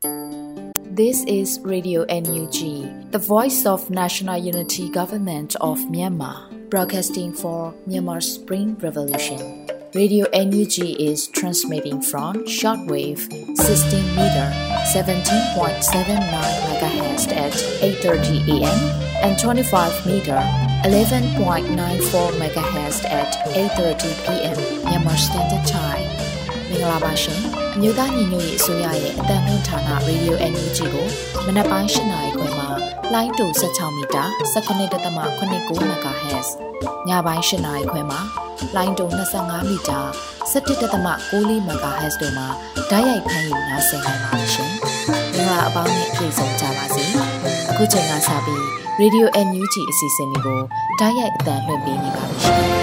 This is Radio NUG, the voice of National Unity Government of Myanmar, broadcasting for Myanmar's Spring Revolution. Radio NUG is transmitting from shortwave 16 meter 17.79 MHz at 8:30 AM and 25 meter 11.94 MHz at 8:30 PM Myanmar Standard Time. မင်္ဂလာပါရှင်။မြို့သားညီညွတ်ရေးအစိုးရရဲ့အသံလွှင့်ဌာန Radio NUG ကိုမနက်ပိုင်း 8 နာရီခွဲမှာလိုင်းတူ16မီတာ19.89 MHz ညပိုင်း 8 နာရီခွဲမှာလိုင်းတူ25မီတာ17.94 MHz တို့မှာဓာတ်ရိုက်ဖမ်းယူနိုင်စေနိုင်ပါရှင်။မင်္ဂလာအပေါင်းနဲ့ပြည့်စုံကြပါစေ။အခုချိန်ကစပြီး Radio NUG အစီအစဉ်လေးကိုဓာတ်ရိုက်အသံလွှင့်ပေးနေပါပြီရှင်။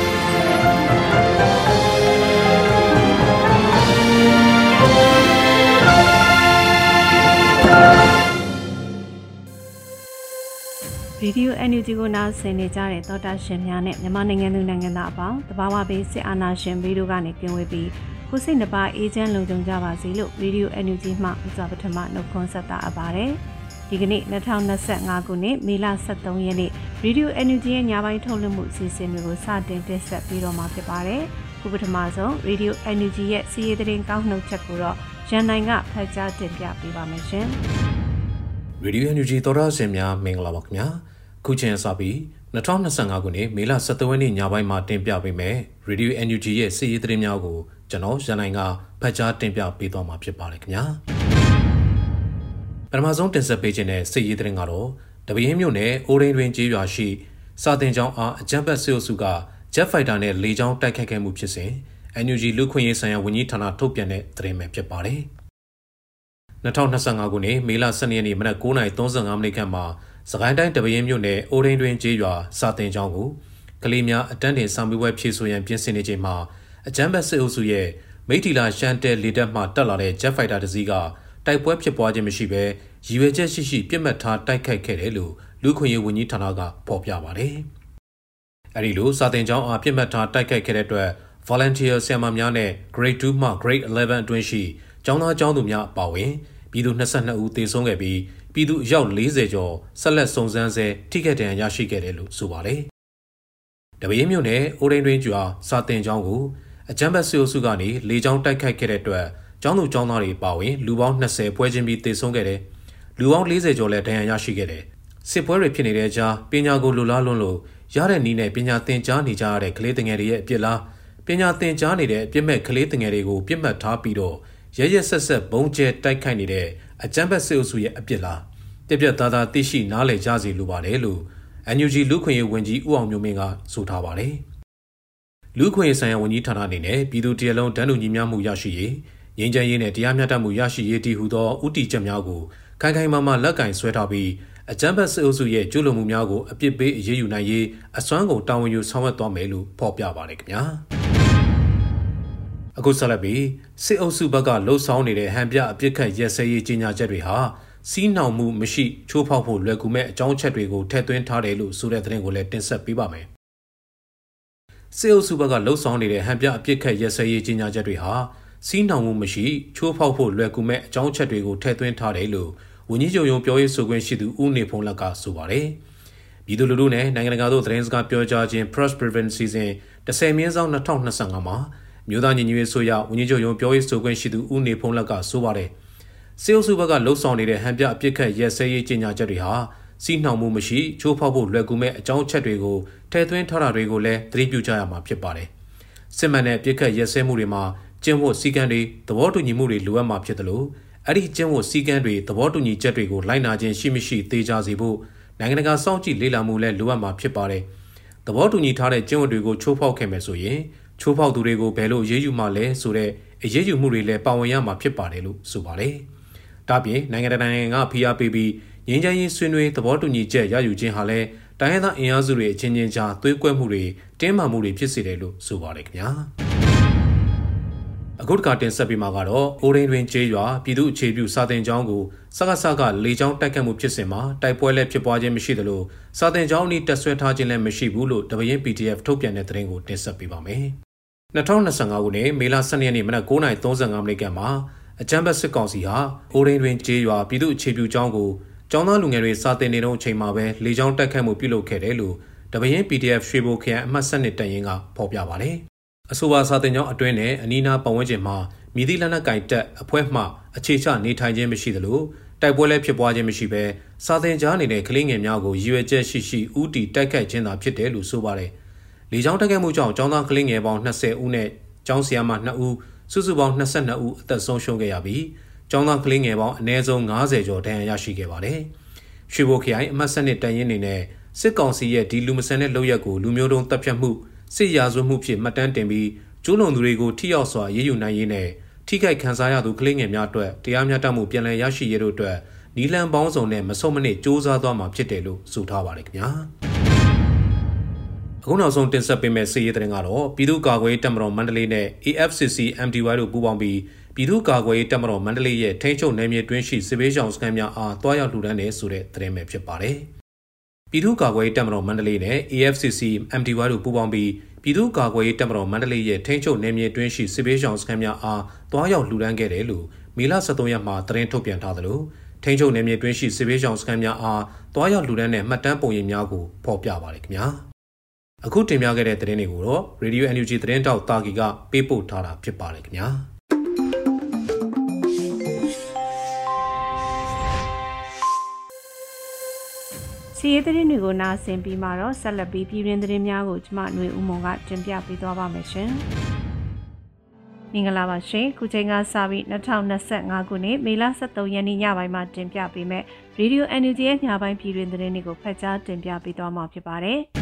Radio NUG ကိုနားဆင်နေကြတဲ့သောတာရှင်များနဲ့မြန်မာနိုင်ငံသူနိုင်ငံသားအပေါင်းတဘာဝပေးစစ်အာဏာရှင်ဗီဒီယိုကနေကင်းဝေးပြီးကိုစိတ်နှပါအေဂျင့်လုံခြုံကြပါစေလို့ Radio NUG မှဥစွာပထမနှုတ်ခွန်းဆက်တာအပ်ပါတယ်။ဒီကနေ့2025ခုနှစ်မေလ23ရက်နေ့ Radio NUG ရဲ့ညပိုင်းထုတ်လွှင့်မှုအစီအစဉ်တွေကိုစတင်တင်ဆက်ပြီးတော့မှာဖြစ်ပါတယ်။ခုပထမဆုံး Radio NUG ရဲ့စီးရီးသတင်းကောက်နှုတ်ချက်ကိုတော့ရန်နိုင်ကဖတ်ကြားတင်ပြပေးပါမယ်ရှင်။ Radio NUG သောတာရှင်များမင်္ဂလာပါခင်ဗျာ။ခုချိန်စပြီး2025ခုနှစ်မေလ23ရက်နေ့ညပိုင်းမှာတင်ပြပေးမယ် Radio NUG ရဲ့စီးရီးသတင်းများကိုကျွန်တော်ရန်နိုင်ကဖတ်ကြားတင်ပြပေးသွားမှာဖြစ်ပါတယ်ခင်ဗျာပထမဆုံးတင်ဆက်ပေးခြင်းတဲ့စီးရီးသတင်းကတော့တပင်းမြို့နယ်အိုးရင်းတွင်ကျေးရွာရှိစာတင်ကျောင်းအားအကြမ်းဖက်စစ်အုပ်စုက Jet Fighter နဲ့လေကြောင်းတိုက်ခိုက်ခဲ့မှုဖြစ်စဉ် NUG လူခွင့်ရေးဆိုင်ရာဝန်ကြီးဌာနထုတ်ပြန်တဲ့သတင်းပဲဖြစ်ပါတယ်2025ခုနှစ်မေလ12ရက်နေ့မနက်9:35မိနစ်ခန့်မှာစကိုင်းတိုင်းတပင်းမြို့နယ်အိုးရင်းတွင်ကျေးရွာစာတင်ကျောင်းကိုကလေးများအတန်းတင်စာမေးပွဲဖြေဆိုရန်ပြင်ဆင်နေချိန်မှာအကြမ်းဖက်စစ်အုပ်စုရဲ့မိထီလာရှမ်းတဲလေတပ်မှတက်လာတဲ့ Jet Fighter တစ်စီးကတိုက်ပွဲဖြစ်ပွားခြင်းမရှိဘဲရည်ရွယ်ချက်ရှိပြစ်မှတ်ထားတိုက်ခိုက်ခဲ့တယ်လို့လူခွင့်ရေးဝန်ကြီးဌာနကဖော်ပြပါတယ်။အဲဒီလိုစာတင်ကျောင်းအားပြစ်မှတ်ထားတိုက်ခိုက်ခဲ့တဲ့အတွက် Volunteer ဆရာမများနဲ့ Grade 2မှ Grade 11အတွင်းရှိကျောင်းသားကျောင်းသူများအပါအဝင်ပြည်သူ22ဦးသေဆုံးခဲ့ပြီးပြည်သူအယောက်40ကျော်ဆက်လက်စုံစမ်းဆဲထိခိုက်ဒဏ်ရာရရှိခဲ့တယ်လို့ဆိုပါတယ်။တပင်းမြို့နယ်အိုးရင်းတွင်ကျွာစာတင်ကျောင်းကိုအကြမ်းဖက်စစ်အုပ်စုကနေလေကြောင်းတိုက်ခိုက်ခဲ့တဲ့အတွက်ကျောင်းသူကျောင်းသားတွေပါဝင်လူပေါင်း20ပွဲချင်းပြီးသေဆုံးခဲ့တယ်။လူပေါင်း40ကျော်လည်းဒဏ်ရာရရှိခဲ့တယ်။စစ်ပွဲတွေဖြစ်နေတဲ့ကြားပညာကိုလိုလားလွန်းလို့ရတဲ့နည်းနဲ့ပညာသင်ကြားနေကြရတဲ့ကလေးငယ်တွေရဲ့အပြစ်လားပညာသင်ကြားနေတဲ့အပြစ်မဲ့ကလေးငယ်တွေကိုပြစ်မှတ်ထားပြီးတော့ရရဆက်ဆက်ဘုံကျဲတိုက်ခိုက်နေတဲ့အကြမ်းဖက်စစ်အုပ်စုရဲ့အပြစ်လားပြပြသားသားသိရှိနားလည်ကြစီလိုပါတယ်လို့ NUG လူခွင့်ရေးဝန်ကြီးဦးအောင်မျိုးမင်းကဆိုထားပါတယ်။လူခွင့်ရေးဆိုင်ရာဝန်ကြီးဌာနအနေနဲ့ပြည်သူတရလုံးတန်းတူညီမျှမှုရရှိရေးငြိမ်းချမ်းရေးနဲ့တရားမျှတမှုရရှိရေးတည်ဟူသောဥတီချက်များကိုခိုင်ခိုင်မာမာလက်ကင်ဆွဲထားပြီးအကြမ်းဖက်စစ်အုပ်စုရဲ့ကျူးလွန်မှုများကိုအပြစ်ပေးအရေးယူနိုင်ရေးအစွမ်းကုန်တာဝန်ယူဆောင်ရွက်သွားမယ်လို့ဖော်ပြပါတယ်ခင်ဗျာအခုဆက်လက်ပြီးစစ်အုပ်စုဘက်ကလှုပ်ဆောင်နေတဲ့ဟန်ပြအပြစ်ခတ်ရက်စဲရေးကြီးညာချက်တွေဟာစီးနှောင်မှုမရှိချိုးဖောက်ဖို့လွယ်ကူမဲ့အကြောင်းချက်တွေကိုထည့်သွင်းထားတယ်လို့ဆိုတဲ့သတင်းကိုလည်းတင်ဆက်ပေးပါမယ်စစ်အုပ်စုဘက်ကလှုပ်ဆောင်နေတဲ့ဟန်ပြအပြစ်ခတ်ရက်စဲရေးကြီးညာချက်တွေဟာစီးနှောင်မှုမရှိချိုးဖောက်ဖို့လွယ်ကူမဲ့အကြောင်းချက်တွေကိုထည့်သွင်းထားတယ်လို့ဝန်ကြီးချုပ်ရုံးပြောရေးဆိုခွင့်ရှိသူဦးနေဖုံးလက်ကဆိုပါတယ်။ပြည်သူလူထုနဲ့နိုင်ငံတကာတို့သတင်းစကားပြောကြားခြင်း Press Privilege Season 10/2025မှာမြို့သားညီညွတ်ရေးဆိုရဝန်ကြီးချုပ်ရုံးပြောရေးဆိုခွင့်ရှိသူဦးနေဖုံးလက်ကဆိုပါတယ်။စစ်အုပ်စုဘက်ကလှုပ်ဆောင်နေတဲ့ဟန်ပြအပြစ်ခတ်ရက်စဲရေးကြီးညာချက်တွေဟာစီးနှောင်မှုမရှိချိုးဖောက်ဖို့လွယ်ကူမဲ့အကြောင်းချက်တွေကိုထည့်သွင်းထားတာတွေကိုလည်းသတိပြုကြရမှာဖြစ်ပါတယ်။စစ်မှန်တဲ့အပြစ်ခတ်ရက်စဲမှုတွေမှာကျင့်ဝတ်စည်းကမ်းတွေသဘောတူညီမှုတွေလိုအပ်မှာဖြစ်တယ်လို့အဲ့ဒီကျင့်ဝတ်စည်းကမ်းတွေသဘောတူညီချက်တွေကိုလိုက်နာခြင်းရှိမရှိသေချာစေဖို့နိုင်ငံတကာစောင့်ကြည့်လေ့လာမှုလည်းလိုအပ်မှာဖြစ်ပါတယ်။သဘောတူညီထားတဲ့ကျင့်ဝတ်တွေကိုချိုးဖောက်ခဲ့မယ်ဆိုရင်ချိုးဖောက်သူတွေကိုဘယ်လိုအရေးယူမှလဲဆိုတဲ့အရေးယူမှုတွေလည်းပါဝင်ရမှာဖြစ်ပါတယ်လို့ဆိုပါတယ်။ဒါပြင်နိုင်ငံတကာနိုင်ငံကဖိအားပေးပြီးငြိမ်းချမ်းရေးဆွေးနွေးသဘောတူညီချက်ရယူခြင်းဟာလည်းတိုင်းရင်းသားအင်အားစုတွေအချင်းချင်းကြားသွေးကွဲမှုတွေတင်းမာမှုတွေဖြစ်စေတယ်လို့ဆိုပါတယ်ခင်ဗျာအခုတခါတင်ဆက်ပြီးမှာကတော့အိုးရင်းတွင်ကျေးရွာပြည်သူ့အခြေပြုစာတင်ကျောင်းကိုစကစကလေကြောင်းတိုက်ခတ်မှုဖြစ်စဉ်မှာတိုက်ပွဲလည်းဖြစ်ပွားခြင်းမရှိသလိုစာတင်ကျောင်းအနီးတက်ဆွဲထားခြင်းလည်းမရှိဘူးလို့တပင်း PDF ထုတ်ပြန်တဲ့သတင်းကိုတင်ဆက်ပေးပါမယ်2025ခုနှစ်မေလ12ရက်နေ့မနက်9:35မိနစ်ခန့်မှာအကြမ်းဖက်စစ်ကောင်စီဟာအိုရင်းတွင်ကျေးရွာပြည်သူ့အခြေပြုကျောင်းကိုကျောင်းသားလူငယ်တွေစာတင်နေတဲ့အချိန်မှာပဲလေကြောင်းတိုက်ခတ်မှုပြုလုပ်ခဲ့တယ်လို့တပင်း PDF ရွှေဘိုခရိုင်အမှတ်7တပ်ရင်းကဖော်ပြပါတယ်။အဆိုပါစာတင်ကျောင်းအတွင်းနဲ့အနီးနားပတ်ဝန်းကျင်မှာမြည်သည့်လက်နက်ကင်တပ်အဖွဲ့မှအခြေချနေထိုင်ခြင်းမရှိသလိုတိုက်ပွဲလည်းဖြစ်ပွားခြင်းမရှိဘဲစာတင်ကြားနေတဲ့ကလေးငယ်များကိုရည်ရွယ်ချက်ရှိဥတီတိုက်ခတ်ခြင်းသာဖြစ်တယ်လို့ဆိုပါတယ်။လေကြောင်းတိုက်ခတ်မှုကြောင့်ကျောင်းသားကလေးငယ်ပေါင်း20ဦးနဲ့ကျောင်းဆရာမ2ဦးစုစုပေါင်း22ဦးအသက်ဆုံးရှုံးခဲ့ရပြီးကျောင်းသားကလေးငယ်ပေါင်းအနည်းဆုံး90ကျော်ဒဏ်ရာရရှိခဲ့ပါတယ်။ရွှေဘိုခရိုင်အမှတ်7တပ်ရင်းနေနဲ့စစ်ကောင်စီရဲ့ဒီလူမဆန်တဲ့လုပ်ရက်ကိုလူမျိုးတုံးတပ်ဖြတ်မှုစစ်ရာဇဝတ်မှုဖြစ်မှတ်တမ်းတင်ပြီးကျူးလွန်သူတွေကိုထိရောက်စွာရေးယူနိုင်ရေးနဲ့ထိခိုက်ခံစားရသူကလေးငယ်များအတွက်တရားမျှတမှုပြန်လည်ရရှိရေးတို့အတွက်နီလန်ပေါင်းစုံနဲ့မဆုံးမနစ်စ조사သွားမှာဖြစ်တယ်လို့ဆိုထားပါတယ်ခင်ဗျာအခုနောက်ဆုံးတင်ဆက်ပေးမယ့်စီးရီးသတင်းကတော့ပြည်သူ့ကာကွယ်ရေးတပ်မတော်မန္တလေးနဲ့ AFCC MDY တို့ပူးပေါင်းပြီးပြည်သူ့ကာကွယ်ရေးတပ်မတော်မန္တလေးရဲ့ထိန်းချုပ်နယ်မြေတွင်းရှိစစ်ဘေးရှောင်စခန်းများအားတွားရောက်လှူဒါန်းတဲ့ဆိုတဲ့သတင်းပဲဖြစ်ပါတယ်ပြည်သူ့ကာကွယ်ရေးတပ်မတော်မန္တလေးနဲ့ AFCC MDY တို့ပူးပေါင်းပြီးပြည်သူ့ကာကွယ်ရေးတပ်မတော်မန္တလေးရဲ့ထိန်းချုပ်နယ်မြေတွင်းရှိစစ်ဘေးရှောင်စခန်းများအားတွားရောက်လှူဒါန်းခဲ့တယ်လို့မေလ23ရက်မှာသတင်းထုတ်ပြန်ထားသလိုထိန်းချုပ်နယ်မြေတွင်းရှိစစ်ဘေးရှောင်စခန်းများအားတွားရောက်လှူဒါန်းတဲ့မှတ်တမ်းပုံရိပ်များကိုဖော်ပြပါတယ်ခင်ဗျာအခုတင်ပြခဲ့တဲ့သတင်းတွေကိုတော့ Radio NUG သတင်းတောက်တာဂီကပေးပို့ထားတာဖြစ်ပါတယ်ခင်ဗျာစီးရီးသတင်းတွေကိုနားဆင်ပြီးမှတော့ဆက်လက်ပြီးပြည်တွင်းသတင်းများကိုကျမຫນွေဦးမုံကတင်ပြပေးသွားပါမယ်ရှင်။မင်္ဂလာပါရှင်။ခုချိန်ကစပြီး2025ခုနှစ်မေလ23ရက်နေ့ညပိုင်းမှာတင်ပြပေးမယ့် Radio NUG ရဲ့ညပိုင်းပြည်တွင်းသတင်းတွေကိုဖတ်ကြားတင်ပြပေးသွားမှာဖြစ်ပါတယ်။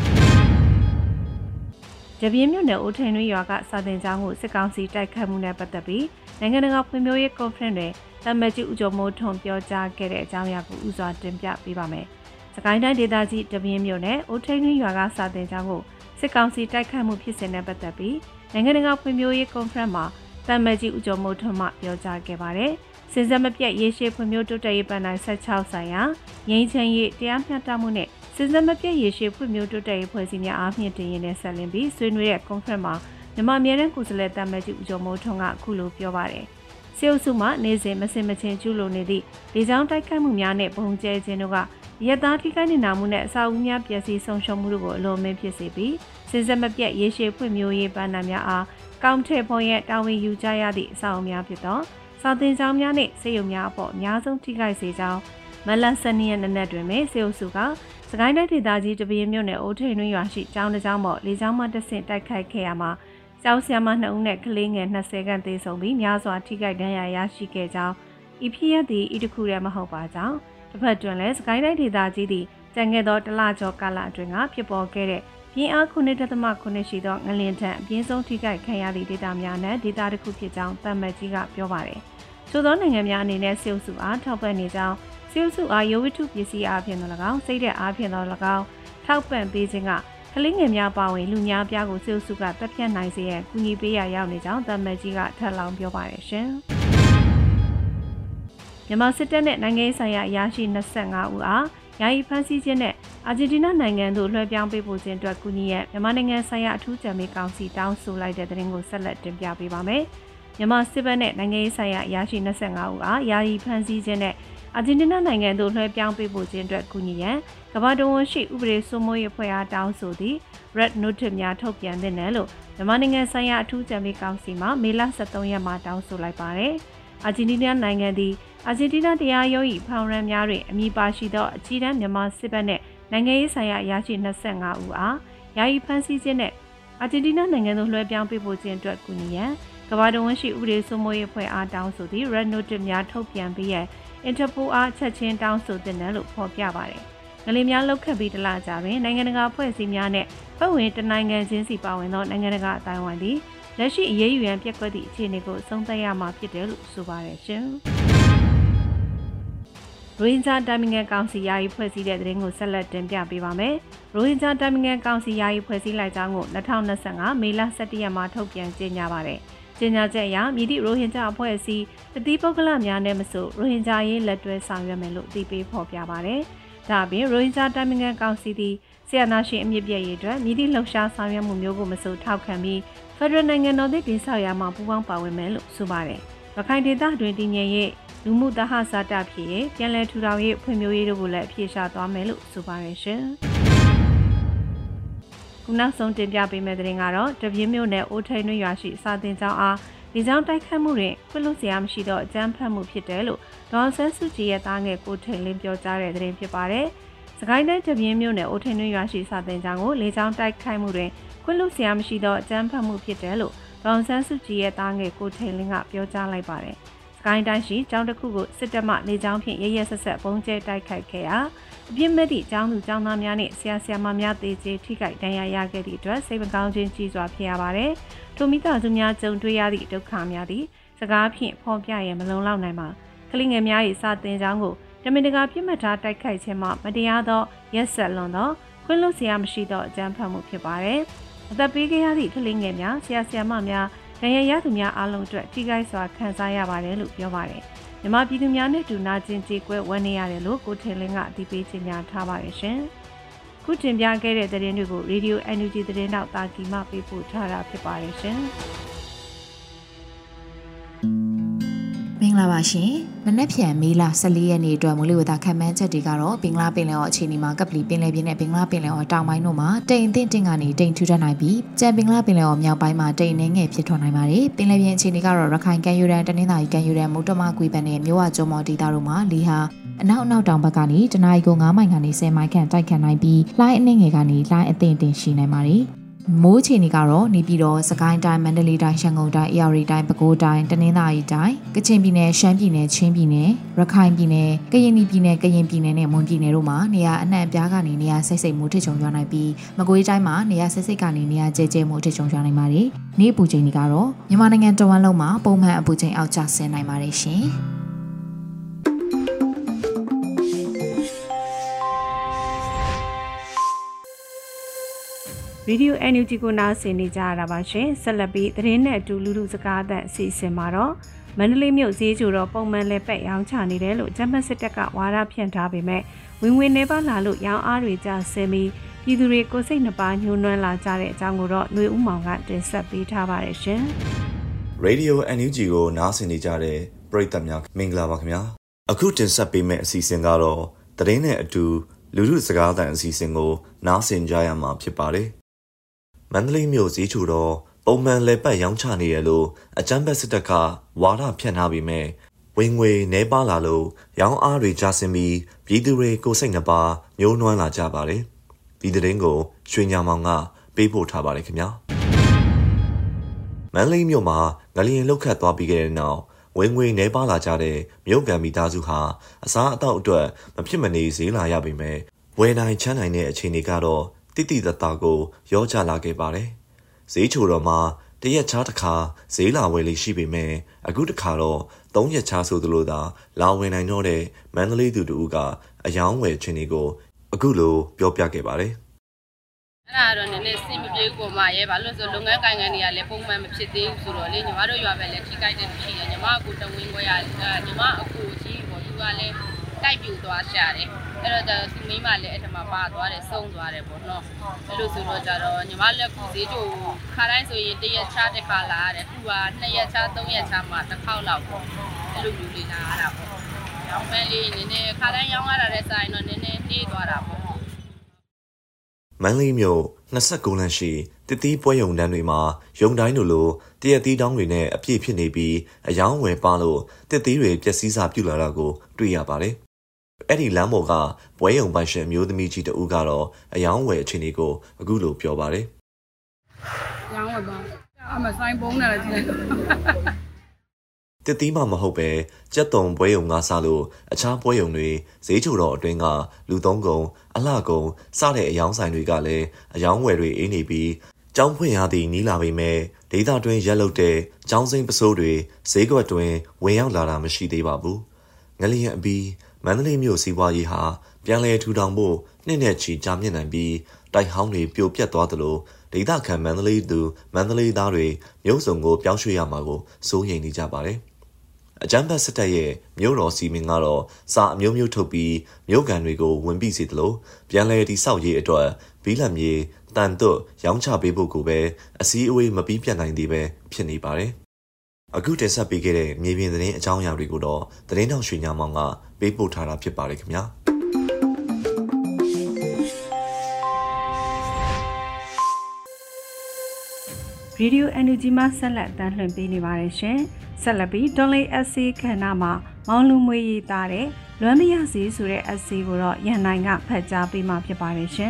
ကြပြင်းမြို့နယ်အိုထိန်တွင်ရွာကစာတင်ကျောင်းကိုစစ်ကောင်စီတိုက်ခတ်မှုနဲ့ပတ်သက်ပြီးနိုင်ငံတကာဖွံ့ဖြိုးရေးကွန်ဖရင့်တွင်တမန်ကျဦးကျော်မိုးထွန်းပြောကြားခဲ့တဲ့အကြောင်းအရာကိုဥစွာတင်ပြပေးပါမယ်။စကိုင်းတိုင်းဒေသကြီးတပြင်းမြို့နယ်အိုထိန်တွင်ရွာကစာတင်ကျောင်းကိုစစ်ကောင်စီတိုက်ခတ်မှုဖြစ်စဉ်နဲ့ပတ်သက်ပြီးနိုင်ငံတကာဖွံ့ဖြိုးရေးကွန်ဖရင့်မှာတမန်ကျဦးကျော်မိုးထွန်းမှပြောကြားခဲ့ပါတယ်။စဉ်ဆက်မပြတ်ရေရှည်ဖွံ့ဖြိုးတိုးတက်ရေးပန်းတိုင်း16ဆိုင်ရာငြိမ်းချမ်းရေးတရားမျှတမှုနဲ့စဉ်ဆက်မပြတ်ရေရှည်ဖွံ့ဖြိုးတိုးတက်ရေးဖွဲ့စည်းများအားဖြင့်တင်ရင်နဲ့ဆက်လင်းပြီးဆွေးနွေးတဲ့ကွန်ဖရင့်မှာမြန်မာအမြဲတမ်းကိုယ်စားလှယ်တမန်ကျဦးကျော်မိုးထွန်းကအခုလိုပြောပါတယ်။စစ်အုပ်စုမှနေစဉ်မစင်မချင်းကျူးလွန်နေသည့်လေကြောင်းတိုက်ခိုက်မှုများနဲ့ပုံကျဲခြင်းတို့ကရက်သားထိခိုက်နေတာမှုနဲ့အစာအုပ်များပျက်စီးဆုံးရှုံးမှုတို့ကိုအလွန်အမင်းဖြစ်စေပြီးစဉ်ဆက်မပြတ်ရေရှည်ဖွံ့ဖြိုးရေးပန်းတိုင်းများအားကောင်းထည့်ဖို့ရဲ့တာဝန်ယူကြရသည့်အစာအုပ်များဖြစ်သောစာသင်ကျောင်းများနှင့်စေယုံများအပေါ်အများဆုံးထိခိုက်စေကြောင်းမလ12ရက်နေ့တွင်စေအုပ်စုကစကိုင်းတိုင်းဒေသကြီးတပင်းမြို့နယ်အိုထိန်တွင်ရွာရှိကျောင်းတစ်ကျောင်းပေါ်လေကြောင်းမှတဆင့်တိုက်ခိုက်ခဲ့ရမှာကျောင်းဆရာမ2ဦးနဲ့ကလေးငယ်20ခန့်သေဆုံးပြီးများစွာထိခိုက်ဒဏ်ရာရရှိခဲ့ကြောင်းဤဖြစ်ရပ်သည်ဤတစ်ခုတည်းမဟုတ်ပါကြောင်းတစ်ဖက်တွင်လည်းစကိုင်းတိုင်းဒေသကြီးသည်ကြံခဲ့သောတလကျော်ကာလအတွင်းကဖြစ်ပေါ်ခဲ့တဲ့ပြင်းအား9.9ရှိသောငလျင်ထံအပြင်းဆုံးထိခိုက်ခံရသည့်ဒေသများနဲ့ဒေသတစ်ခုဖြစ်ကြောင်းတမန်ကြီးကပြောပါတယ်။သို့သောနိုင်ငံများအနေနဲ့စစ်အုပ်စုအားထောက်ပံ့နေကြောင်းစစ်အုပ်စုအားရုပ်ဝတ္ထုပစ္စည်းအားဖြင့်သော၎င်းစိတ်ဓာတ်အားဖြင့်သော၎င်းထောက်ပံ့ပေးခြင်းကကလေးငယ်များပါဝင်လူများပြားကိုစစ်အုပ်စုကတပ်ဖြတ်နိုင်စေရန်ကူညီပေးရရောက်နေကြောင်းတမန်ကြီးကထပ်လောင်းပြောပါတယ်ရှင်။မြန်မာစစ်တပ်နဲ့နိုင်ငံရေးဆိုင်ရာအရာရှိ25ဦးအားယာယီဖမ်းဆီးခြင်းနဲ့အာဂျင်တီးနားနိုင်ငံသို့လွှဲပြောင်းပေးပို့ခြင်းအတွက်ကူညီရန်မြန်မာနိုင်ငံဆိုင်ရာအထူးကြံပေးကောင်စီတောင်းဆိုလိုက်တဲ့သတင်းကိုဆက်လက်တင်ပြပေးပါမယ်။မြန်မာစစ်ဘက်နဲ့နိုင်ငံရေးဆိုင်ရာအရာရှိ25ဦးအားယာယီဖမ်းဆီးခြင်းနဲ့အာဂျင်တီးနားနိုင်ငံသို့လွှဲပြောင်းပေးပို့ခြင်းအတွက်ကူညီရန်ကမ္ဘာတဝန်းရှိဥပဒေစိုးမိုးရေးအဖွဲ့အားတောင်းဆိုသည့် Red Notice များထုတ်ပြန်သင့်တယ်လို့မြန်မာနိုင်ငံဆိုင်ရာအထူးကြံပေးကောင်စီမှမေလ23ရက်မှာတောင်းဆိုလိုက်ပါတယ်။အာဂျင်တီးနားနိုင်ငံသည်အာဂျင်တီးနားတရားရုံး၏ဖောင်ရန်များတွင်အမည်ပါရှိသောအကြီးတန်းမြန်မာစစ်ဘက်နှင့်နိုင်ငံရေးဆိုင်ရာအရာရှိ25ဦးအားယာယီဖမ်းဆီးခြင်းနဲ့အာဂျင်တီးနားနိုင်ငံသို့လွှဲပြောင်းပေးပို့ခြင်းအတွက်ကူညီရန်ကမ္ဘာတဝန်းရှိဥပဒေစိုးမိုးရေးအဖွဲ့အားတောင်းဆိုသည့် Red Notice များထုတ်ပြန်ပေးရန် Interpol အားချက်ချင်းတောင်းဆိုသင့်တယ်လို့ဖော်ပြပါတယ်။ငလျင်များလောက်ခတ်ပြီးတလကြာတွင်နိုင်ငံတကာအဖွဲ့အစည်းများနဲ့ပတ်ဝန်းတနိုင်ငံချင်းစီပါဝင်သောနိုင်ငံတကာအတိုင်းအဝိုင်းသည်လက်ရှိအရေးယူရန်ပြက်ကွက်သည့်အခြေအနေကိုသုံးသပ်ရမှာဖြစ်တယ်လို့ဆိုပါတယ်ရှင်။ရိုဟင်ဂျာတိုင်မင်ဂန်ကောင်စီယာယီဖွဲ့စည်းတဲ့သတင်းကိုဆက်လက်တင်ပြပေးပါမယ်။ရိုဟင်ဂျာတိုင်မင်ဂန်ကောင်စီယာယီဖွဲ့စည်းလိုက်ကြောင်းကို2025မေလ17ရက်မှာထုတ်ပြန်ကြေညာပါတယ်။ကြေညာချက်အရမြစ်သည့်ရိုဟင်ဂျာအဖွဲ့အစည်းတတိပုဂ္ဂလများနဲ့မဆိုရိုဟင်ဂျာရေးလက်တွဲဆောင်ရွက်မယ်လို့အသိပေးဖော်ပြပါတယ်။ဒါအပြင်ရိုဟင်ဂျာတိုင်မင်ဂန်ကောင်စီသည်ဆီယနာရှင်အမြင့်ပြည့်ရေးအတွက်မြစ်သည့်လှုပ်ရှားဆောင်ရွက်မှုမျိုးကိုမဆိုထောက်ခံပြီးဖက်ဒရယ်နိုင်ငံတော်သည့်တည်ဆောက်ရာမှာပူးပေါင်းပါဝင်မယ်လို့ဆိုပါတယ်။ခိုင်ဒေသတွင်တည်ငြိမ်ရေးလူမှုသဟဇာတဖြစ်ရေးပြန်လည်ထူထောင်ရေးဖွံ့ဖြိုးရေးတို့ကိုလည်းအပြည့်ရှာသွားမယ်လို့ဆိုပါရရှင်ခုနောက်ဆုံးတင်ပြပေးမယ့်သတင်းကတော့တပြင်းမြို့နယ်အိုထိန်တွင်ရွာရှိစာသင်ကျောင်းအားဒီကြောင့်တိုက်ခတ်မှုတွင်ခွင့်လွှတ်စရာမရှိသောအကြမ်းဖက်မှုဖြစ်တယ်လို့ဒေါ်ဆန်းစုကြည်ရဲ့သားငယ်ကိုထိန်လင်းပြောကြားတဲ့သတင်းဖြစ်ပါတယ်။စကိုင်းတိုင်းတပြင်းမြို့နယ်အိုထိန်တွင်ရွာရှိစာသင်ကျောင်းကိုလေကြောင်းတိုက်ခိုက်မှုတွင်ခွင့်လွှတ်စရာမရှိသောအကြမ်းဖက်မှုဖြစ်တယ်လို့ဒေါ်ဆန်းစုကြည်ရဲ့သားငယ်ကိုထိန်လင်းကပြောကြားလိုက်ပါတယ်။စကိုင်းတိုင်းရှိကျောင်းတစ်ခုကိုစစ်တပ်မှလေကြောင်းဖြင့်ရရဆက်ဆက်ပုံကျဲတိုက်ခိုက်ခဲ့ရာအပြစ်မဲ့သည့်ကျောင်းသူကျောင်းသားများနှင့်ဆရာဆရာမများသေကျေထိခိုက်ဒဏ်ရာရခဲ့သည့်အတွက်စိတ်မကောင်းခြင်းကြီးစွာဖြစ်ရပါတယ်။ထိုမိသားစုများကြုံတွေ့ရသည့်ဒုက္ခများသည်စကားဖြင့်ဖော်ပြရန်မလုံလောက်နိုင်ပါကလေးငယ်များ၏စာသင်ကျောင်းကိုတမင်တကာပြစ်မှတ်ထားတိုက်ခိုက်ခြင်းမှမတရားသောရက်စက်လွန်သောခွင့်လွှတ်စရာမရှိသောအကြမ်းဖက်မှုဖြစ်ပါတယ်။အသက်ပေးခဲ့ရသည့်ကလေးငယ်များဆရာဆရာမများဒဏ်ရာရသူများအားလုံးအတွက်ထိခိုက်စွာခံစားရပါတယ်လို့ပြောပါတယ်။မြန်မာပြည်သူများနဲ့တူနာကျင်ကြေကွဲဝန်းနေရတယ်လို့ကိုထင်လင်းကအသိပေးကြေညာထားပါတယ်ရှင်။ခုတင်ပြခဲ့တဲ့သတင်းတွေကို Radio NUG သတင်းတောက်တာကီမှပေးပို့ထားတာဖြစ်ပါတယ်ရှင်။မင်္ဂလာပါရှင်။မနက်ဖြန်မေလ14ရက်နေ့အတွက်မိုးလေဝသခန့်မှန်းချက်တွေကတော့ဘင်္ဂလားပင်လယ်အော်အခြေအနေမှာကပလီပင်လယ်ပြင်နဲ့ဘင်္ဂလားပင်လယ်အော်တောင်ပိုင်းတို့မှာတိမ်အထင်ကနေတိမ်ထူထပ်နိုင်ပြီးကြံဘင်္ဂလားပင်လယ်အော်မြောက်ပိုင်းမှာတိမ်နှင်းငယ်ဖြစ်ထွန်းနိုင်ပါတယ်။ပင်လယ်ပြင်အခြေအနေကတော့ရခိုင်ကမ်းရိုးတန်းတနင်္သာရီကမ်းရိုးတန်းမုတ်တမကွေပန်နဲ့မြို့ဝကျွန်းမော်ဒေသတို့မှာလေဟာအနောက်တောင်ဘက်ကနေတနအီကို9မိုင်ကနေ10မိုင်ခန့်တိုက်ခတ်နိုင်ပြီးလှိုင်းအနှင်းငယ်ကနေလှိုင်းအထင်ရှိနိုင်ပါတယ်။မိုးချီနေကတော့နေပြည်တော်စကိုင်းတိုင်းမန္တလေးတိုင်းရန်ကုန်တိုင်းအေရရီတိုင်းပဲခူးတိုင်းတနင်္သာရီတိုင်းကချင်ပြည်နယ်ရှမ်းပြည်နယ်ချင်းပြည်နယ်ရခိုင်ပြည်နယ်ကရင်ပြည်နယ်နဲ့မွန်ပြည်နယ်တို့မှာနေရာအနှံ့အပြားကနေနေရာစိတ်မိုးထစ်ချုံရွာနိုင်ပြီးမကွေးတိုင်းမှာနေရာစိတ်ကနေနေရာကျဲမိုးထစ်ချုံရွာနိုင်ပါတယ်။နေ့အပူချိန်တွေကတော့မြန်မာနိုင်ငံတဝန်းလုံးမှာပုံမှန်အပူချိန်အောက်ကျဆင်းနိုင်ပါတယ်ရှင်။ Radio NUG ကိုနားဆင်နေကြရတာပါရှင်ဆက်လက်ပြီးသတင်းနဲ့အတူလူလူစကားအသံအစီအစဉ်မှာတော့မန္တလေးမြို့ဈေးကျူတော့ပုံမှန်လဲပက်ရောင်းချနေတယ်လို့ဂျမတ်စစ်တပ်ကဝါဒဖြန့်ထားပေမဲ့ဝင်နေပါလာလို့ရောင်းအားတွေကျဆင်းပြီးပြည်သူတွေကိုစိတ်နှပါညှိုးနွမ်းလာကြတဲ့အကြောင်းကိုတော့ຫນွေဦးမောင်ကတင်ဆက်ပေးထားပါတယ်ရှင် Radio NUG ကိုနားဆင်နေကြတဲ့ပရိသတ်များမင်္ဂလာပါခင်ဗျာအခုတင်ဆက်ပေးမယ့်အစီအစဉ်ကတော့သတင်းနဲ့အတူလူလူစကားအသံအစီအစဉ်ကိုနားဆင်ကြရမှာဖြစ်ပါတယ်မန္တလေးမြို့ဈေးချိုတော့ပုံမှန်လဲပတ်ရောင်းချနေရလို့အကြမ်းဖက်စစ်တပ်ကဝါဒဖြန့်ထားပြီးမြဲဝင်ငွေနှဲပါလာလို့ရောင်းအားတွေကျဆင်းပြီးပြည်သူတွေကိုစိတ်နှပါညှိုးနွမ်းလာကြပါတယ်ဒီသတင်းကိုရွှေညောင်မောင်ကပေးပို့ထားပါတယ်ခင်ဗျာမန္တလေးမြို့မှာငလျင်လှုပ်ခတ်သွားပြီးတဲ့နောက်ဝင်ငွေနှဲပါလာကြတဲ့မြို့ကန်မိသားစုဟာအစားအသောက်အတွက်မဖြစ်မနေဈေးလာရပေမဲ့ဝယ်နိုင်ချမ်းနိုင်တဲ့အခြေအနေကတော့တိတိတတ်တာကိုရောချလာခဲ့ပါတယ်။ဈေးချိုတော်မှာတရက်ချားတစ်ခါဈေးလာဝယ်လေးရှိပေမဲ့အခုတစ်ခါတော့3ရက်ချားဆိုသလိုသာလာဝယ်နိုင်တော့တဲ့မန္တလေးသူတို့ကအယောင်းဝယ်ခြင်းတွေကိုအခုလိုပြောပြခဲ့ပါတယ်။အဲ့ဒါတော့နည်းနည်းစင်မပြေဘူးပေါ့မရဲ့ဘာလို့ဆိုလုပ်ငန်းကိုင်ငန်းတွေကလည်းပုံမှန်မဖြစ်သေးဘူးဆိုတော့လေညီမတို့ရွာပဲလည်းထိခိုက်တဲ့ရှိတယ်ညီမအကူတဝင်းခွဲရညီမအကူကြီးပေါ့သူကလည်းတိုက်ပြူသွားရှာတယ်အဲ့တော့သူမိမလည်းအဲ့ထမှာပါသွားတယ်စုံသွားတယ်ပေါ့နော်အဲ့လိုဆိုတော့ကြတော့ညီမလည်းကူဈေးချိုခါတိုင်းဆိုရင်1ရက်ချတစ်ခါလာရတယ်ခုက2ရက်ချ3ရက်ချမှတစ်ခေါက်လောက်ပေါ့အဲ့လိုမျိုးလေးလာရတာပေါ့ရောင်းမဲလေးနည်းနည်းခါတိုင်းရောင်းရတာတဲ့ဆိုင်တော့နည်းနည်းနှေးသွားတာပေါ့မန္တလေးမြို့29လမ်းရှိတတိပွဲရုံတန်းတွေမှာရုံတိုင်းလိုတရက်သီးတောင်းတွေနဲ့အပြည့်ဖြစ်နေပြီးအယောင်းဝယ်ပါလို့တသီးတွေပျက်စီးစာပြုလာတာကိုတွေ့ရပါတယ်။အဲ့ဒီလမ်းပေါ်ကပွဲရုံပိုင်ရှင်မျိုးသမီးကြီးတဦးကတော့အယောင်းဝယ်အခြေအနေကိုအခုလိုပြောပါတယ်။ရောင်းဝယ်ပါအမဆိုင်ပုံးနေတယ်ကြည့်လိုက်တသီးမှမဟုတ်ပဲကြက်တုံပွဲရုံကစားလို့အခြားပွဲရုံတွေဈေးချိုတော်အတွင်းကလူသုံးကုန်အလှကုန်စတဲ့အယောင်းဆိုင်တွေကလည်းအယောင်းဝယ်တွေအေးနေပြီးကျောင်းဖွင့်ရသည့်နီးလာပေမဲ့ဒေသတွင်းရက်လုတ်တဲ့ကျောင်းစိမ်းပစိုးတွေဈေးကွက်တွင်ဝင်ရောက်လာတာမရှိသေးပါဘူးငလျင်အပြီးမန္တလေးမြို့စီးပွားရေးဟာပြန်လည်ထူထောင်ဖို့နှစ်နဲ့ချီကြာမြင့်နိုင်ပြီးတိုက်ဟောင်းတွေပြိုပြက်သွားသလိုဒေသခံမန္တလေးသားတွေမြို့စုံကိုပြောင်းရွှေ့ရမှာကိုစိုးရိမ်နေကြပါတယ်အကြမ်းဖက်စစ်တပ်ရဲ့မြို့တော်စီမင်းကတော့စာအမျိုးမျိုးထုတ်ပြီးမြို့ကန်တွေကိုဝင်ပြီးစေသလိုပြန်လည်တည်ဆောက်ရေးအတွက်ဘီလံမြေတန်သွတ်ရောင်းချပေးဖို့ကိုပဲအစည်းအဝေးမပြီးပြတ်နိုင်သေးပဲဖြစ်နေပါတယ်အခုတင်ဆက်ပေးခဲ့တဲ့မြေပြင်သတင်းအကြောင်းအရာတွေကိုတော့သတင်းတောင်ရွှေညမောင်ကပေးပို့ထားတာဖြစ်ပါတယ်ခင်ဗျာရေဒီယို NUG မှာဆက်လက်တမ်းလွှင့်ပေးနေပါတယ်ရှင်ဆက်လက်ပြီးDonley SC ခဏမှာမောင်လူမွေးရေးသားတဲ့လွမ်းမရစီဆိုတဲ့ SC ကိုတော့ရန်နိုင်ကဖတ်ကြားပေးမှာဖြစ်ပါတယ်ရှင်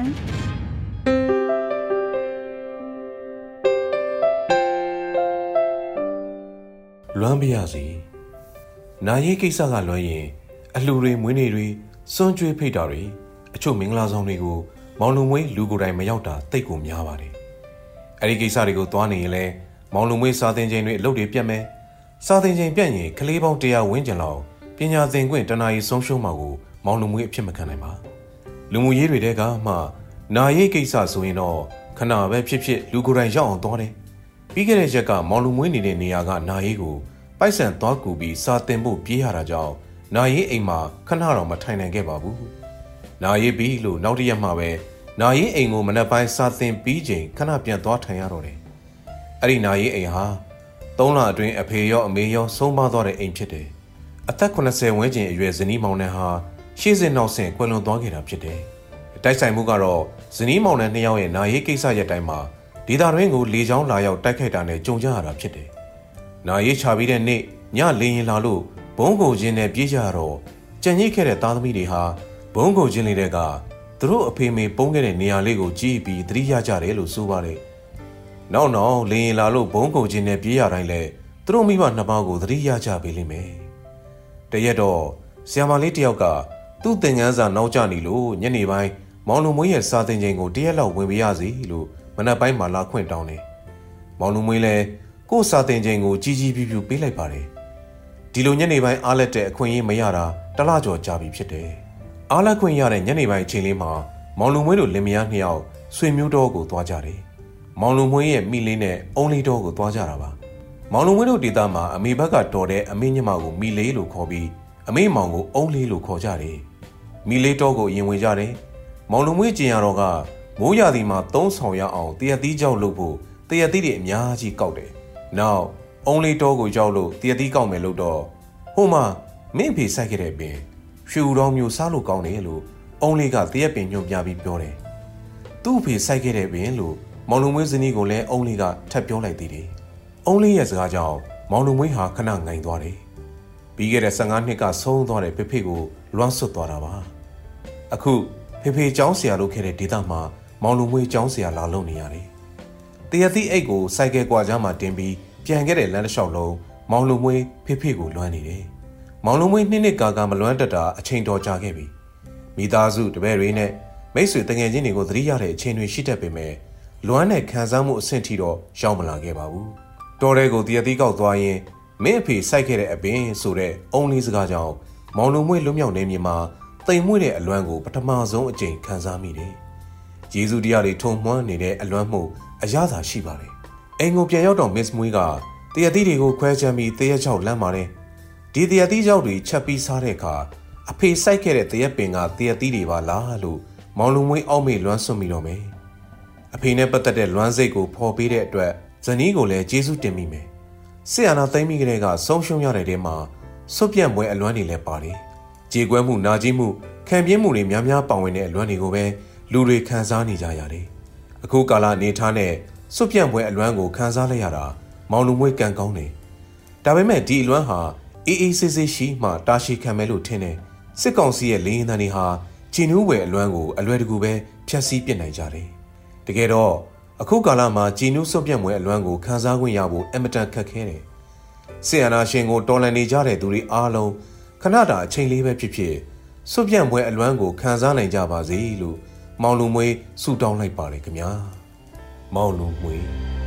လွမ်းမရစီနာရေးကိစ္စကလွမ်းရင်အလှူတွေမွေးနေ့တွေစွန့်ကြွေးဖိတ်တာတွေအချို့မင်္ဂလာဆောင်တွေကိုမောင်လူမွေးလူကိုယ်တိုင်မရောက်တာတိတ်ကိုများပါတယ်အဲ့ဒီကိစ္စတွေကိုသွားနေရင်လဲမောင်လူမွေးစာသင်ချိန်တွေအလုပ်တွေပြတ်မယ်စာသင်ချိန်ပြတ်ရင်ကလေးပေါင်း100ဝန်းကျင်လောက်ပညာသင်ခွင့်တနာရီဆုံးရှုံးမှာကိုမောင်လူမွေးအဖြစ်မခံနိုင်ပါလူမှုရေးတွေတဲကမှနာရေးကိစ္စဆိုရင်တော့ခဏပဲဖြစ်ဖြစ်လူကိုယ်တိုင်ရောက်အောင်သွားတယ်ပြီးခဲ့တဲ့ရက်ကမောင်လူမွေးနေတဲ့နေရာကနာရေးကိုပိုက်ဆံသွားကူပြီးစာသင်ဖို့ပြေးရတာကြောင့်နာရေးအိမ်မှာခဏတော့မထိုင်နိုင်ခဲ့ပါဘူးနာရေးပြီးလို့နောက်တစ်ရက်မှပဲနာရေးအိမ်ကိုမနက်ပိုင်းစာသင်ပြီးချိန်ခဏပြန်သွားထိုင်ရတော့တယ်အဲ့ဒီနာရေးအိမ်ဟာ3လအတွင်းအဖေရောအမေရောဆုံးပါသွားတဲ့အိမ်ဖြစ်တယ်အသက်80ဝန်းကျင်အရွယ်ဇနီးမောင်နှံဟာရှေ့စဉ်နောက်စဉ်ကွယ်လွန်သွားခဲ့တာဖြစ်တယ်တိုက်ဆိုင်မှုကတော့ဇနီးမောင်နှံ2ယောက်ရဲ့နာရေးကိစ္စရက်တိုင်းမှာဒေသတွင်းကိုလေကြောင်းလာရောက်တိုက်ခိုက်တာနဲ့ကြုံကြရတာဖြစ်တယ်နာရေးချပြီးတဲ့နေ့ညလေရင်လာလို့ဘုံကိုချင်းနဲ့ပြေးကြရတော့ကြံ့ရိပ်ခဲ့တဲ့သားသမီးတွေဟာဘုံကိုချင်းလေးတွေကသူတို့အဖေမေပုံးခဲ့တဲ့နေရာလေးကိုကြည့်ပြီးသတိရကြတယ်လို့ဆိုပါတယ်။နောက်လေရင်လာလို့ဘုံကိုချင်းနဲ့ပြေးရတိုင်းလဲသူတို့မိဘနှစ်ပါးကိုသတိရကြပေလိမ့်မယ်။တရက်တော့ဆရာမလေးတယောက်ကသူ့သင်ခန်းစာနောက်ကျနေလို့ညနေပိုင်းမောင်လူမွေးရဲ့စာသင်ချိန်ကိုတရက်လောက်ဝင်ပြရစီလို့မနက်ပိုင်းမှာလာခွင့်တောင်းတယ်။မောင်လူမွေးလဲကိုယ်စာသင်ချိန်ကိုကြီးကြီးပြူပြူပေးလိုက်ပါတယ်ဒီလိုညနေပိုင်းအားလက်တဲ့အခွင့်အရေးမရတာတလကျော်ကြာပြီဖြစ်တယ်အားလက်ခွင့်ရတဲ့ညနေပိုင်းအချိန်လေးမှာမောင်လူမွေးတို့လင်မယား2ယောက်ဆွေမျိုးတော်ကိုသွားကြတယ်မောင်လူမွေးရဲ့မိလေးနဲ့အုံးလေးတော်ကိုသွားကြတာပါမောင်လူမွေးတို့ဒေသမှာအမေဘက်ကတော်တဲ့အမေညမကိုမိလေးလို့ခေါ်ပြီးအမေမောင်ကိုအုံးလေးလို့ခေါ်ကြတယ်မိလေးတော်ကိုရင်ဝင်ကြတယ်မောင်လူမွေးကျင်ရတော့ကမိုးရာသီမှာ3ဆောင်ရအောင်တရက်သီးကြောက်လုပ်ဖို့တရက်သီးတွေအများကြီးကောက်တယ်နောက်အုံးလေးတော်ကိုကြောက်လို့တရက်သီးကောက်မယ်လို့တော့ဟိုမှာမင်းဖေစိုက်ခဲ့တဲ့ပင်ရွှေဦးတော်မျိုးစားလို့ကောင်းတယ်လို့အုံးလေးကတရက်ပင်ညွှန်ပြပြီးပြောတယ်သူ့ဖေစိုက်ခဲ့တဲ့ပင်လို့မောင်လူမွေးဇနီးကိုလည်းအုံးလေးကထပ်ပြောလိုက်သေးတယ်အုံးလေးရဲ့စကားကြောင့်မောင်လူမွေးဟာခဏငိုင်သွားတယ်ပြီးခဲ့တဲ့15နှစ်ကဆုံးသွားတဲ့ဖေဖေကိုလွမ်းဆွတ်သွားတာပါအခုဖေဖေကျောင်းဆရာလုပ်ခဲ့တဲ့ဒေသမှာမောင်လူမွေးကျောင်းဆရာလာလုပ်နေရတယ်တရက်သီးအိတ်ကိုစိုက်ကဲကွာကြားမှာတင်ပြီးပြန်ခဲ့တဲ့လမ်းတစ်လျှောက်လုံးမောင်လူမွေးဖေဖေကိုလွမ်းနေတယ်မောင်လူမွေးနှစ်ကာမလွမ်းတတ်တာအချိန်တော်ကြာခဲ့ပြီမိသားစုတပည့်တွေနဲ့မိတ်ဆွေတငယ်ချင်းတွေကိုသတိရတဲ့အချိန်တွေရှိတတ်ပေမဲ့လွမ်းတဲ့ခံစားမှုအဆင့်ထိတော့ရောက်မလာခဲ့ပါဘူးတော်တဲ့ကိုတရက်သီးကောက်သွားရင်မင်းအဖေစိုက်ခဲ့တဲ့အပင်ဆိုတဲ့အုံးလေးစကားကြောင့်မောင်လူမွေးလွတ်မြောက်နေမြေမှာတိမ်မွေ့တဲ့အလွမ်းကိုပထမဆုံးအကြိမ်ခံစားမိတယ်ယေရှုတရားတွေထုံမှန်းနေတဲ့အလွမ်းမှုအရသာရှိပါတယ်အိမ်ကိုပြန်ရောက်တော့မစ်မွေးကတရက်သီးတွေကိုခွဲချမ်းပြီးတရက်ချောက်လမ်းပါတယ်ဒီတရက်သီးချောက်တွေချက်ပြီးစားတဲ့အခါအဖေစိုက်ခဲ့တဲ့တရက်ပင်ကတရက်သီးတွေပါလားလို့မောင်လူမွေးအောက်မေ့လွမ်းဆွမိတော့မယ်အဖေနဲ့ပတ်သက်တဲ့လွမ်းစိတ်ကိုဖော်ပေးတဲ့အတွက်ဇနီးကိုလည်းကျေးဇူးတင်မိမယ်ဆီယနာသိမ့်မိကလေးကဆုံးရှုံးရတဲ့တဲမှာစွတ်ပြန့်ပွဲအလွမ်းတွေလည်းပါတယ်ကြေကွဲမှုနာကျင်မှုခံပြင်းမှုတွေများများပါဝင်တဲ့အလွမ်းတွေကိုပဲလူတွေခံစားနေကြရတယ်အခုကာလအနေထားနဲ့စွတ်ပြန့်ပွဲအလွမ်းကိုခံစားလိုက်ရတာမောင်လူမွေးကံကောင်းတယ်ဒါပေမဲ့ဒီအလွမ်းဟာအေးအေးဆေးဆေးရှိမှတာရှည်ခံမယ်လို့ထင်တယ်စစ်ကောင်စီရဲ့လေရင်တန်းတွေဟာဂျင်းနူးဝယ်အလွမ်းကိုအလွယ်တကူပဲဖျက်ဆီးပစ်နိုင်ကြတယ်တကယ်တော့အခုကာလမှာဂျင်းနူးစွတ်ပြန့်ပွဲအလွမ်းကိုခံစားခွင့်ရဖို့အင်မတန်ခက်ခဲတယ်ဆီယနာရှင်ကိုတော်လှန်နေကြတဲ့သူတွေအားလုံးခဏတာအချိန်လေးပဲဖြစ်ဖြစ်စွတ်ပြန့်ပွဲအလွမ်းကိုခံစားနိုင်ကြပါစေလို့မောင်လူမွေးဆုတောင်းလိုက်ပါတယ်ခင်ဗျာမောင်လူမွေး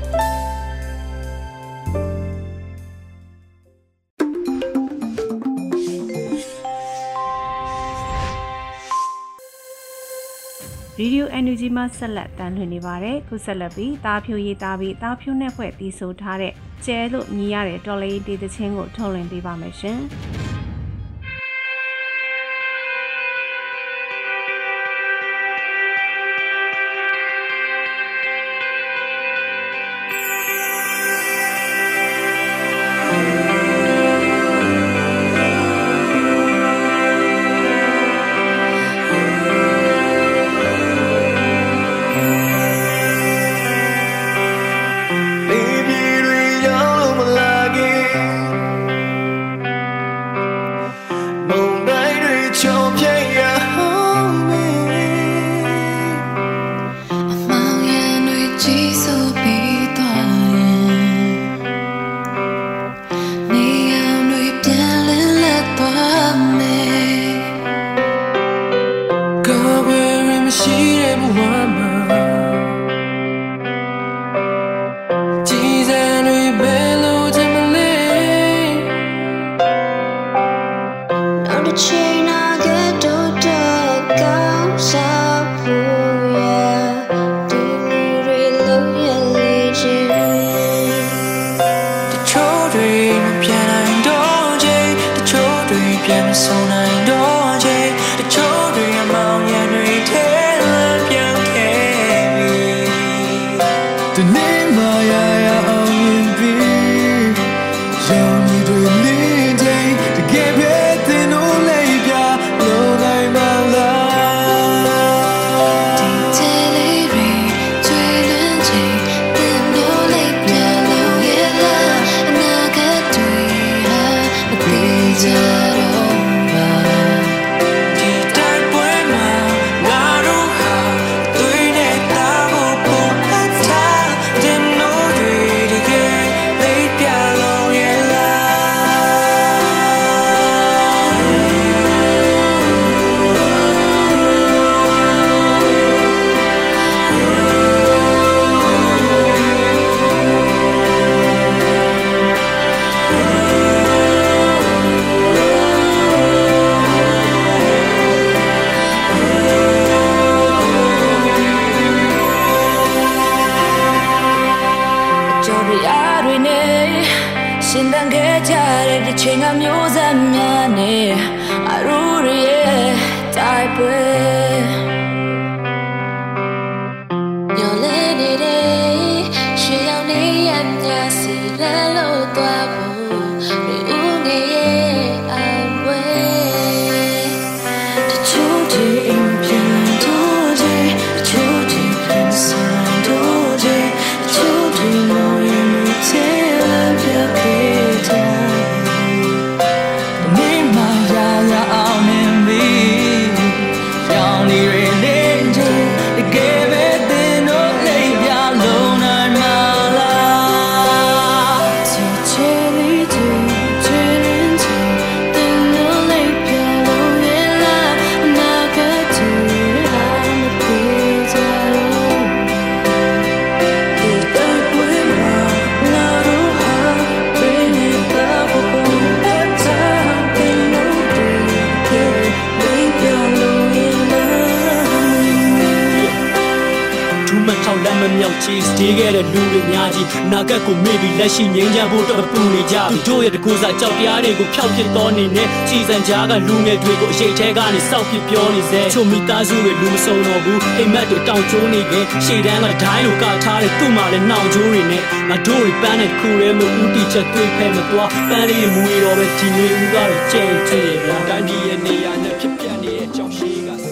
ရေဒီယို NUG မှာဆက်လက်တမ်းလွှင့်နေပါတယ်ခုဆက်လက်ပြီးတာဖြူရေးသားပြီးတာဖြူနဲ့ဖွဲ့တီးဆိုထားတဲ့ကျဲလို့မြည်ရတဲ့တော်လေးတီးသချင်းကိုထုတ်လွှင့်ပေးပါမယ်ရှင်ချိန်ကမျိုးဆက်များနဲ့အရူရဲ့တိုက်ပွဲညလဲနေတဲ့ရှေ့ရောက်နေရမြစီလဲလို့သွားဖို့ဒီဦးငယ်ရဲ့အဝဲတချို့တွေအိမ်ပြန်တို့တွေတချို့တွေပြန်ဆိုင်တို့တွေတချို့တွေလို့ရင်ချဲပြပြတဲ့ဒီခဲ့တဲ့လူတွေများကြီးနာဂတ်ကိုမေ့ပြီးလက်ရှိငြိမ်းချမ်းဖို့တော့ပူနေကြသူတို့ရဲ့တကူစားကြောက်တရားတွေကိုဖျောက်ပစ်တော်နေနဲ့စီစံကြားကလူငယ်တွေကိုအရှိတ်ထဲကနေစောက်ပစ်ပြောနေစေချိုမိသားစုတွေလူမစုံတော့ဘူးအိမ်မက်တွေတောင်ကျိုးနေခဲ့ရှေ့တန်းကဒိုင်းလိုကထားတဲ့သူ့မှာလည်းနှောင်ကျိုးတွေနဲ့ငါတို့တွေပန်းတဲ့ခုရဲမဦးတီချက်တွေးဖဲမသွားပန်းလေးမူရတော့ပဲဒီနေဦးကတော့ကြဲကြဲရတိုင်းဒီရဲ့နေရာနဲ့ဖြစ်ပြနေတဲ့ကြောင်ရှိက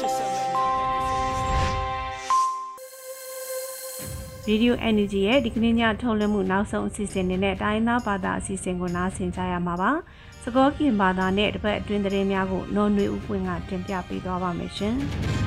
Radio Energy ရဲ့ဒီကနေ့ညထုတ်လွှင့်မှုနောက်ဆုံးအစီအစဉ်နဲ့တိုင်းသားဘာသာအစီအစဉ်ကိုနားဆင်ကြရမှာပါ။စကောကင်ဘာသာနဲ့တစ်ပတ်အတွင်းသတင်းများကိုနော်နွေဦးပွင့်ကတင်ပြပေးသွားပါမယ်ရှင်။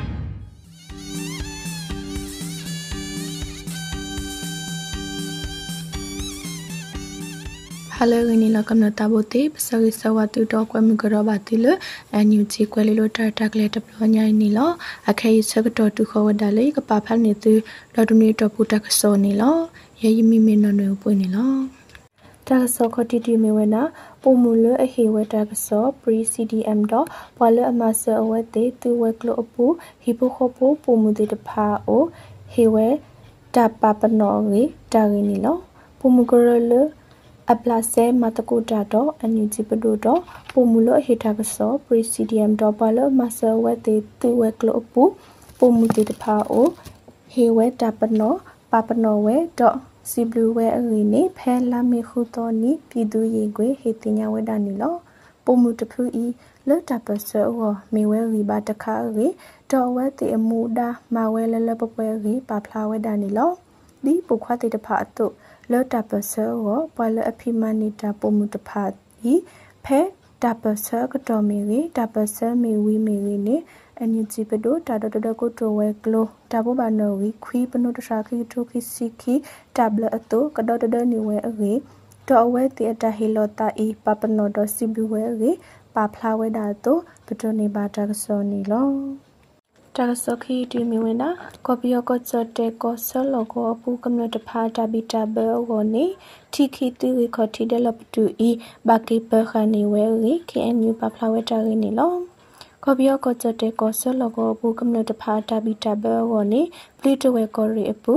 Hello, ini lah kami tabote pasal sawatu dok kami gerabah tilu, NUG kuali lo tertak le terpelanya ini lo, akhirnya sekitar tu kawan dalai kepapan itu lalu ni terputar kesor ni lo, ya ini menon pun ni lo. Terkesor kau titi mewena, pemula hewa terkesor pre CDM do, wala masa awate tu waklo apu, hipo kopo pemudi depao, hewa tapapanogi dari ni lo, pemugurale Aplase matakuta do anujipado do pomulo hitakaso presidium do palo masa wate tu weklo opu pomuti de pao hewe tapano papano we do siblu we agini phela me khuto ni pidu yegwe hetinya we danilo pomutu phu I le tapaso wo mewe riba takha ri do wate amuda mawe lele popwe ri pa phla we danilo di pukhwate de pha atu le tapaso wo pala aphimanita pomutaphathi phe tapaso katomiri tapaso mewi meri ne anujipado tadada ko towe klo tabo banori khwi pano tasakhi thokhi sikhi tabla ato kadada ni we age to awe ti atahilota I papano do sibuwe age pa phlawe da to patone bata so ni lo Takasokhi di miwena kopio ko chote ko solo ko apu kamno tapha tabita be ogone thikhi ti khoti develop tu I baki pe khani we ri KNU paplawe ta ri ni lo kopio ko chote ko solo ko apu kamno tapha tabita be ogone plito we ko ri apu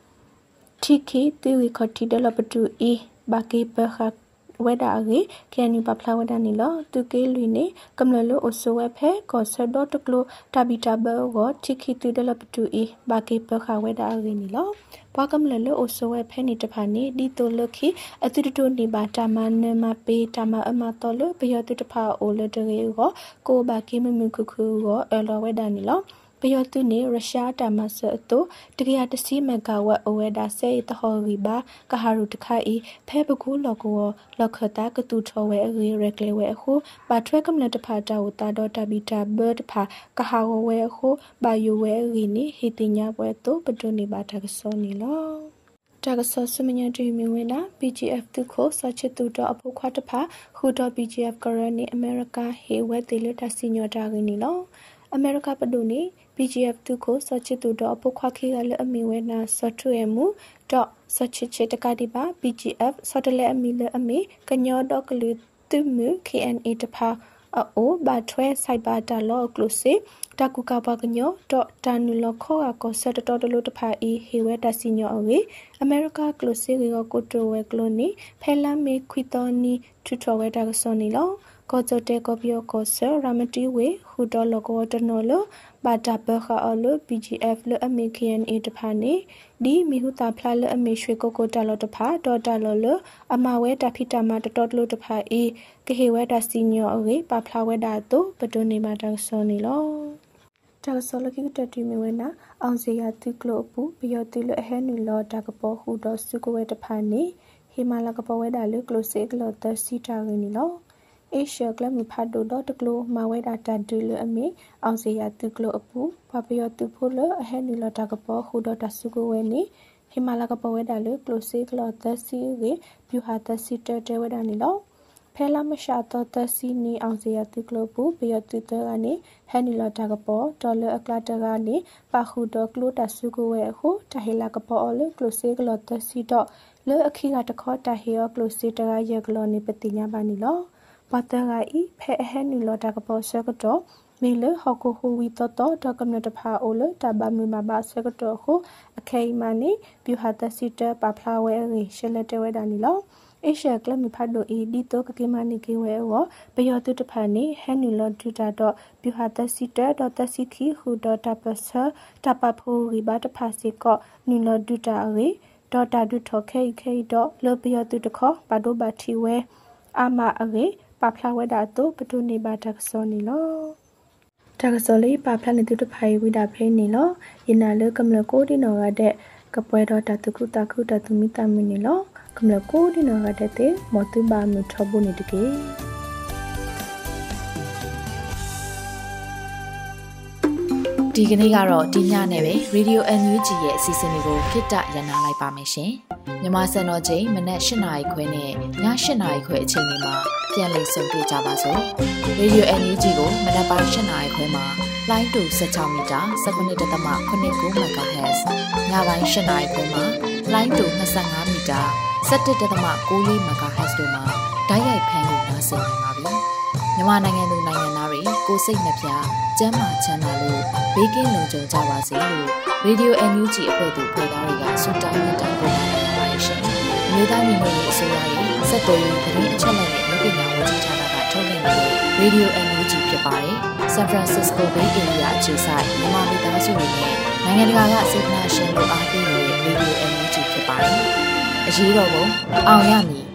thikhi ti khoti develop tu I baki pe kha weda agi KNU papla weda ni lo tu ke lui ne kamlo lo oso we phe ko sa dot klo tabita ba go thikhi tu de la ptu I ba ke pa kha weda agi ni lo ba kamlo lo oso we phe ni tapha ni di to lo khi atu to ni ba tama ne ma pe tama ama to lo pe yo tu tapha o lo de go ko ba ke mu khu khu go elo weda ni lo Payatu ni Russia tamasa to tiga tesi megawatt oweda se tahoriba kaharu tkai pebuku logo lokhata katu thowe ri reklewe ho ba thwe kamla tapata uta do tabita bird pha kahawe ho ba yuwe ri ni hitinya bwe to patuni ba thakso ni lo Takso sumanya dreamy wena PGF tu ko sachitu do apu khwatapha hu do PGF karani America he we tele tasinyo dagi ni lo America paduni PGF tu ko sachitu do apu khwakhi gale amiwe na software mu do sachiche takadi ba PGF sotale amile ami kanyo do klu tu mu KNA tapha အိုဘာထွဲစိုက်ပါတာလောကလုစီတကူကပါကညောတော့တန်နူလခေါကကောဆက်တော်တလို့တဖာအီဟေဝဲတစီညောအဝေအမေရိကကလုစီရောကိုတိုဝဲကလိုနီဖဲလာမေခွီတော်နီထူထော်ဝဲတာကစောနီလောကောကြတဲ့ကောပြောကောဆရာမတီဝေဟူတော်လကောတနော်လဘာတာပခအလ PGF လအမေခင်အေတဖာနေဒီမီဟူတာဖလာလအမေရွှေကိုကိုတလောတဖာဒေါ်တာလောလအမဝဲတာဖိတာမတတော်လို့တဖာအေကဟေဝဲတာစီညောအဝေပဖလာဝဲတာတို့ပဒုနေမှာတောက်စောနေလောတာဆောလကိတတီမီဝဲနာအောင်စီယာတုကလို့ပူပယောတိလအဟဲနူလောတာကပေါ်ဟူတော်စုကိုဝဲတဖာနေဟီမာလာကပေါ်ဝဲတာလကလို့စေကလို့တစီတာရင်းနီလောအေရှကလမဖတ်ဒိုဒတကလိုမဝဲတာတတူလအမေအောင်စီယာတုကလိုအပူပပယောတုဖိုလအဟဲနီလတာကပေါ်ဟူဒတဆုကိုဝဲနီဟိမာလာကပေါ်ဝဲတာလကလိုစေကလောတစီရေပြူဟာတစီတဲဝဲတာနီလောဖဲလာမရှာတော့တစီနီအောင်စီယာတုကလိုပူပယောတုတကနေဟဲနီလတာကပေါ်ဒေါ်လာအကလာတကနေပါခုဒကလိုတဆုကိုဝဲဟုတဟေလာကပေါ်အလကလိုစေကလောတစီတော့လေအခီကတခေါ်တဟေယောကလိုစေတရာရကလောနေပတိညာပါနီလောပတ်တရာဤဖဲဟဲနူလောတာကပေါ်ဆကတော့မီလဟကိုဟူဝီတတော်တကမနတဖာအိုလတဘာမီမဘာဆကတော့ခုအခေမနီပြူဟာတစီတပဖလာဝဲရီရှလက်တဲဝဲတာနီလောအေရှကလမီဖတ်ဒိုဤဒီတော့ကကေမနီကေဝဲဝပယောတုတဖာနီဟဲနူလောဒူတာတော့ပြူဟာတစီတတော့တစီခီဟူတော့တပဆတပဖိုရီဘာတဖာစီကနူလောဒူတာရီတော့တာဒူထော်ခေတော့လောပယောတုတခေါ်ဘာဒိုဘာတီဝဲအာမအရေပဖလာဝဲတာတို့ပဒုနေပါတကစောနီလောတကစောလေးပဖလာနေတူတဖိုင်ဝိတာဖိနေလောယနာလကမလကိုဒီနောရတဲ့ကပွဲတော်တတခုတခုတသူမိတမနီလောကမလကိုဒီနောရတဲ့မောတုဘာမထဘုန်တကေဒီကနေ့ကတော့ဒီညနဲ့ပဲ Radio NUG ရဲ့အစီအစဉ်လေးကိုခਿੱတရနာလိုက်ပါမယ်ရှင်မြန်မာစံတော်ချိန်မနက်၈:ခွဲနဲ့ည၈:ခွဲအချိန်တွေမှာပြန်လည်ဆုံတွေ့ကြပါစို့ Radio NUG ကိုမနက်ပိုင်း၈:ခွဲမှာလိုင်းတူ16မီတာ 19.89 MHz ညပိုင်း၈:ခွဲမှာလိုင်းတူ25မီတာ 17.94 MHz တို့မှာဓာတ်ရိုက်ဖမ်းလို့နားဆင်နိုင်ပါပြီမြန်မာနိုင်ငံသူနိုင်ငံသားတွေကိုစိတ်နှပြကျန်းမာချမ်းသာလို့ဘေးကင်းလုံခြုံကြပါစေလို့ Radio NUG အဖွဲ့သူဖွဲ့သားတွေကဆုတောင်းမြတ်တာပို့နေပါတယ်ရှင်။မြေသားညီမတွေအစိုးရရဲ့စက်တော်ရင်သတင်းအချက်အလက်တွေပညာဝန်ကြီးဌာနကထုတ်လွှင့်နေတဲ့ Radio NUG ဖြစ်ပါတယ်။ San Francisco Bay Area အခြေစိုက်မြန်မာမိသားစုတွေနဲ့နိုင်ငံတကာကစေတနာရှင်တို့အားပေးနေတဲ့ Radio NUG ဖြစ်ပါတယ်။အရေးတော်ပုံအောင်ရမည်